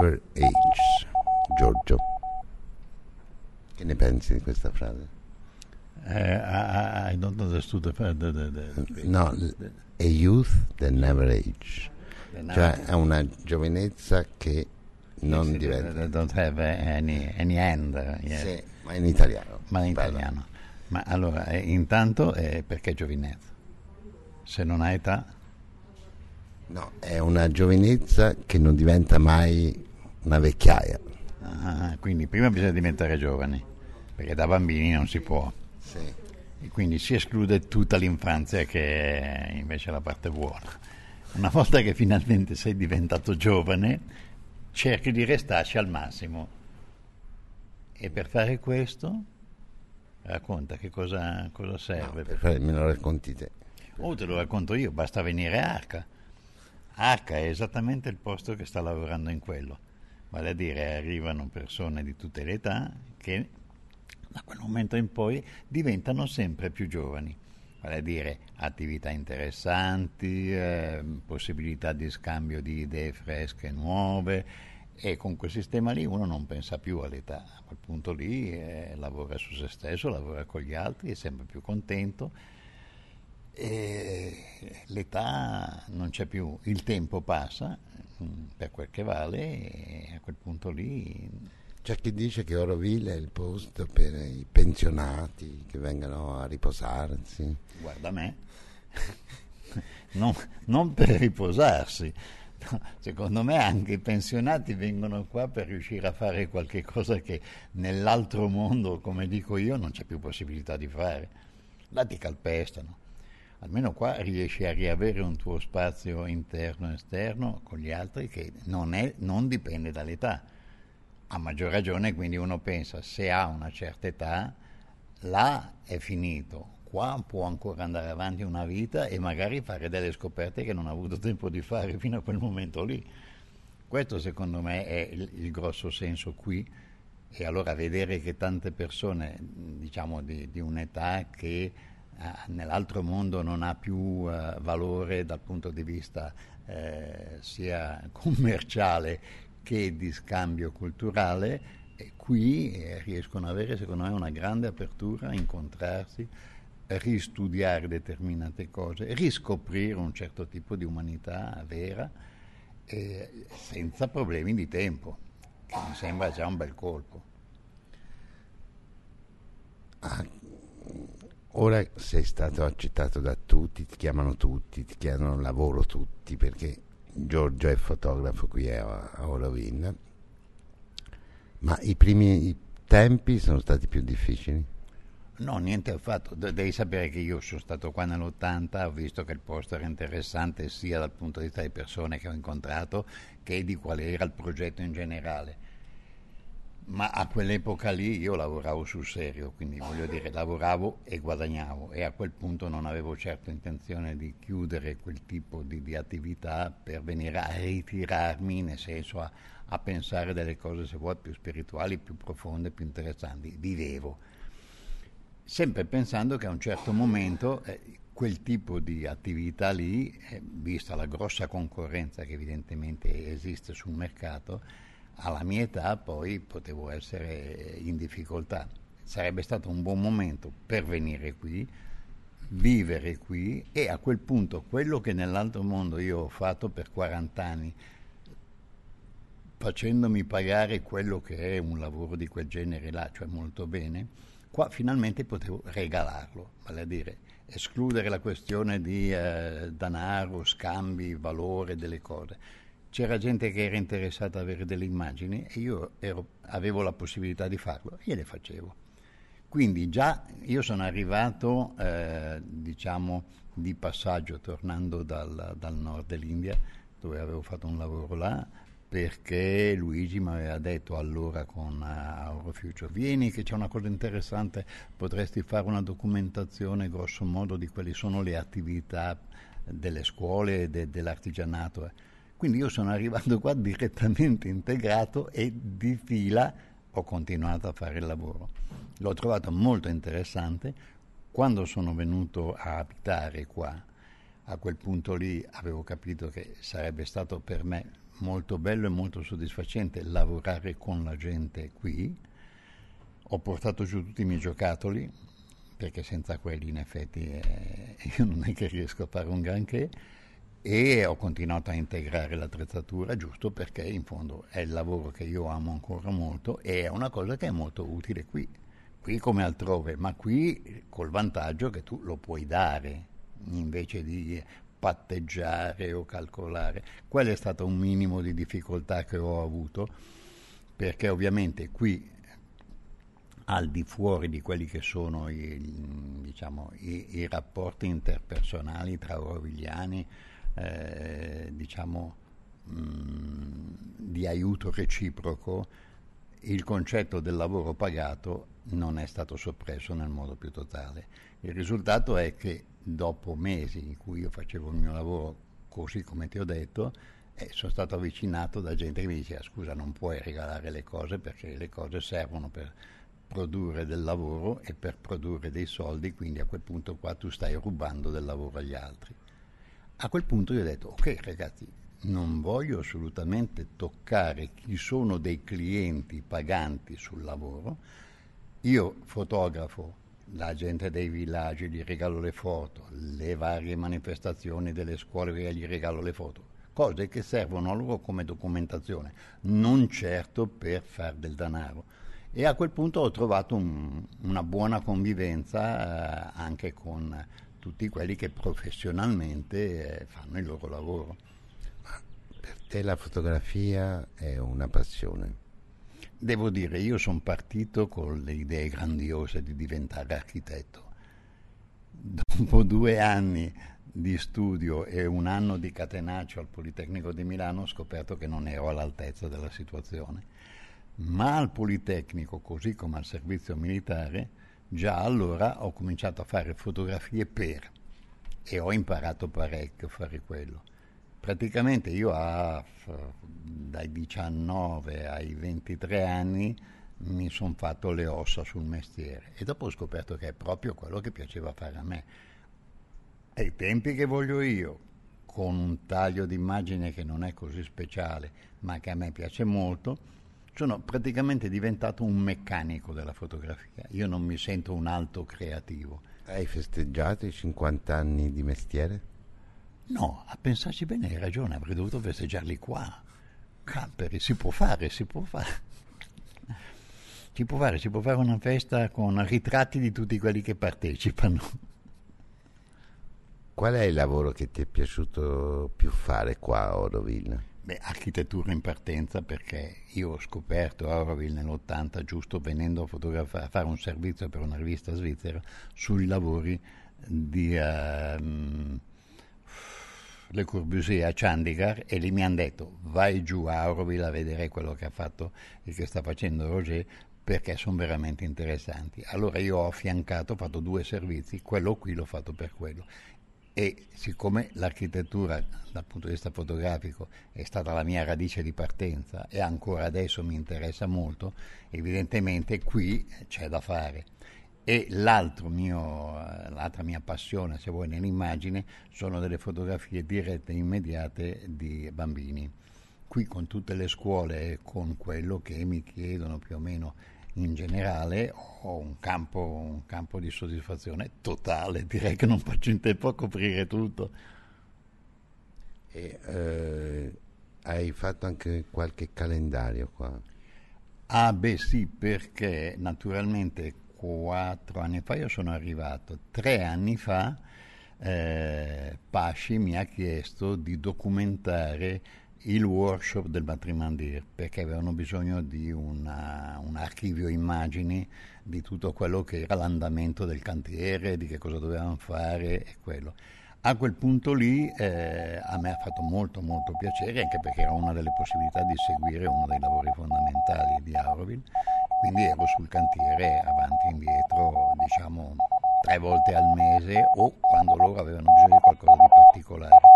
never age. Giorgio, che ne pensi di questa frase? I don't understand No, a youth that never age, cioè è una giovinezza che non diventa. Don't have any end. Yes. Sì, ma in italiano. Ma in italiano. Ma allora, intanto perché giovinezza? Se non ha età? No, è una giovinezza che non diventa mai una vecchiaia. Quindi prima bisogna diventare giovani, perché da bambini non si può. Sì. E quindi si esclude tutta l'infanzia, che è invece la parte buona. Una volta che finalmente sei diventato giovane, cerchi di restarci al massimo. E per fare questo, racconta che cosa serve. No, me lo racconti te. Te lo racconto io, basta venire a Arca. Arca è esattamente il posto che sta lavorando in quello. Vale a dire, arrivano persone di tutte le età che da quel momento in poi diventano sempre più giovani. Vale a dire, attività interessanti, possibilità di scambio di idee fresche e nuove, e con quel sistema lì uno non pensa più all'età. A quel punto lì lavora su se stesso, lavora con gli altri, è sempre più contento. E l'età non c'è più, il tempo passa per quel che vale, e a quel punto lì c'è chi dice che Oroville è il posto per i pensionati che vengano a riposarsi. Guarda me, non per riposarsi, no, secondo me anche i pensionati vengono qua per riuscire a fare qualche cosa che nell'altro mondo, come dico io, non c'è più possibilità di fare. Là ti calpestano. Almeno qua riesci a riavere un tuo spazio interno e esterno con gli altri, che non dipende dall'età. A maggior ragione, quindi uno pensa, se ha una certa età, là è finito. Qua può ancora andare avanti una vita e magari fare delle scoperte che non ha avuto tempo di fare fino a quel momento lì. Questo secondo me è il grosso senso qui. E allora vedere che tante persone, diciamo di un'età che nell'altro mondo non ha più valore dal punto di vista sia commerciale che di scambio culturale, e qui riescono ad avere secondo me una grande apertura a incontrarsi, ristudiare determinate cose, riscoprire un certo tipo di umanità vera, senza problemi di tempo, che mi sembra già un bel colpo. Ora sei stato accettato da tutti, ti chiamano tutti, ti chiedono lavoro tutti, perché Giorgio è fotografo qui a Oroville, ma i primi tempi sono stati più difficili? No, niente affatto. Devi sapere che io sono stato qua nell'80, ho visto che il posto era interessante sia dal punto di vista di persone che ho incontrato che di quale era il progetto in generale. Ma a quell'epoca lì io lavoravo sul serio, quindi voglio dire, lavoravo e guadagnavo, e a quel punto non avevo certo intenzione di chiudere quel tipo di attività per venire a ritirarmi, nel senso a pensare delle cose, se vuoi, più spirituali, più profonde, più interessanti. Vivevo, sempre pensando che a un certo momento quel tipo di attività lì, vista la grossa concorrenza che evidentemente esiste sul mercato, alla mia età poi potevo essere in difficoltà. Sarebbe stato un buon momento per venire qui, vivere qui, e a quel punto quello che nell'altro mondo io ho fatto per 40 anni, facendomi pagare quello che è un lavoro di quel genere là, cioè molto bene, qua finalmente potevo regalarlo, vale a dire escludere la questione di denaro, scambi, valore delle cose. C'era gente che era interessata ad avere delle immagini e io avevo la possibilità di farlo e le facevo. Quindi già io sono arrivato, diciamo, di passaggio, tornando dal nord dell'India, dove avevo fatto un lavoro là, perché Luigi mi aveva detto allora con Eurofuture: vieni che c'è una cosa interessante, potresti fare una documentazione grosso modo di quali sono le attività delle scuole e dell'artigianato. Quindi io sono arrivato qua direttamente integrato e di fila ho continuato a fare il lavoro. L'ho trovato molto interessante. Quando sono venuto a abitare qua, a quel punto lì avevo capito che sarebbe stato per me molto bello e molto soddisfacente lavorare con la gente qui. Ho portato giù tutti i miei giocattoli, perché senza quelli in effetti io non è che riesco a fare un granché, e ho continuato a integrare l'attrezzatura, giusto perché in fondo è il lavoro che io amo ancora molto e è una cosa che è molto utile qui come altrove, ma qui col vantaggio che tu lo puoi dare invece di patteggiare o calcolare. Quello è stato un minimo di difficoltà che ho avuto, perché ovviamente qui, al di fuori di quelli che sono i rapporti interpersonali tra orovigliani, di aiuto reciproco, il concetto del lavoro pagato non è stato soppresso nel modo più totale. Il risultato è che dopo mesi in cui io facevo il mio lavoro così come ti ho detto, sono stato avvicinato da gente che mi diceva: scusa, non puoi regalare le cose perché le cose servono per produrre del lavoro e per produrre dei soldi, quindi a quel punto qua tu stai rubando del lavoro agli altri. A quel punto io ho detto: ok ragazzi, non voglio assolutamente toccare chi sono dei clienti paganti sul lavoro, io fotografo la gente dei villaggi, gli regalo le foto, le varie manifestazioni delle scuole, gli regalo le foto, cose che servono a loro come documentazione, non certo per far del denaro. E a quel punto ho trovato una buona convivenza anche con tutti quelli che professionalmente fanno il loro lavoro. Per te la fotografia è una passione? Devo dire, io sono partito con le idee grandiose di diventare architetto. Dopo 2 anni di studio e 1 anno di catenaccio al Politecnico di Milano ho scoperto che non ero all'altezza della situazione. Ma al Politecnico, così come al servizio militare, già allora ho cominciato a fare fotografie e ho imparato parecchio a fare quello. Praticamente io dai 19 ai 23 anni mi sono fatto le ossa sul mestiere e dopo ho scoperto che è proprio quello che piaceva fare a me. Ai tempi che voglio io, con un taglio d'immagine che non è così speciale, ma che a me piace molto, sono praticamente diventato un meccanico della fotografia. Io non mi sento un alto creativo. Hai festeggiato i 50 anni di mestiere? No, a pensarci bene hai ragione, avrei dovuto festeggiarli qua. Camperi, si può fare. Si può fare una festa con ritratti di tutti quelli che partecipano. Qual è il lavoro che ti è piaciuto più fare qua a Auroville? Beh, architettura in partenza, perché io ho scoperto Auroville nell'80, giusto venendo a fare un servizio per una rivista svizzera sui lavori di Le Corbusier a Chandigarh, e lì mi hanno detto: vai giù a Auroville a vedere quello che ha fatto e che sta facendo Roger, perché sono veramente interessanti. Allora io ho affiancato, ho fatto 2 servizi, quello qui l'ho fatto per quello. E siccome l'architettura dal punto di vista fotografico è stata la mia radice di partenza e ancora adesso mi interessa molto, evidentemente qui c'è da fare. E l'altra mia passione, se vuoi, nell'immagine sono delle fotografie dirette e immediate di bambini. Qui con tutte le scuole e con quello che mi chiedono più o meno in generale ho un campo di soddisfazione totale, direi che non faccio in tempo a coprire tutto. E hai fatto anche qualche calendario qua? Ah beh sì, perché naturalmente 4 anni fa io sono arrivato, 3 anni fa Pasci mi ha chiesto di documentare il workshop del Matrimandir, perché avevano bisogno di un archivio immagini di tutto quello che era l'andamento del cantiere, di che cosa dovevano fare e quello. A quel punto lì a me ha fatto molto molto piacere, anche perché era una delle possibilità di seguire uno dei lavori fondamentali di Auroville, quindi ero sul cantiere avanti e indietro, diciamo 3 volte al mese o quando loro avevano bisogno di qualcosa di particolare.